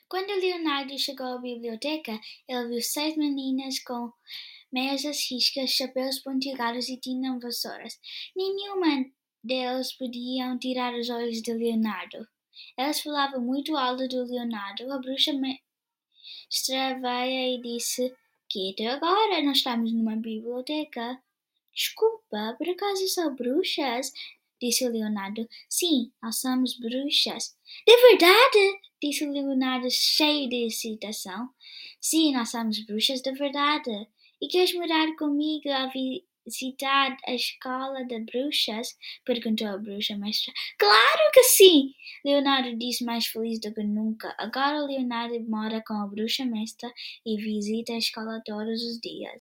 Quando Leonardo chegou à biblioteca, ele viu 6 meninas com meias riscas, chapéus pontiagudos e tinham vassouras. Nenhuma delas podiam tirar os olhos de Leonardo. Elas falavam muito alto de Leonardo. A bruxa mestra veio e disse: "Quieto agora, nós estamos numa biblioteca." "Desculpa, por acaso são bruxas?" disse Leonardo. "Sim, nós somos bruxas." "De verdade?" disse Leonardo, cheio de excitação. "Sim, nós somos bruxas de verdade." "E queres morar comigo a visitar a escola de bruxas?" perguntou a bruxa mestra. "Claro que sim!" Leonardo disse, mais feliz do que nunca. Agora Leonardo mora com a bruxa mestra e visita a escola todos os dias.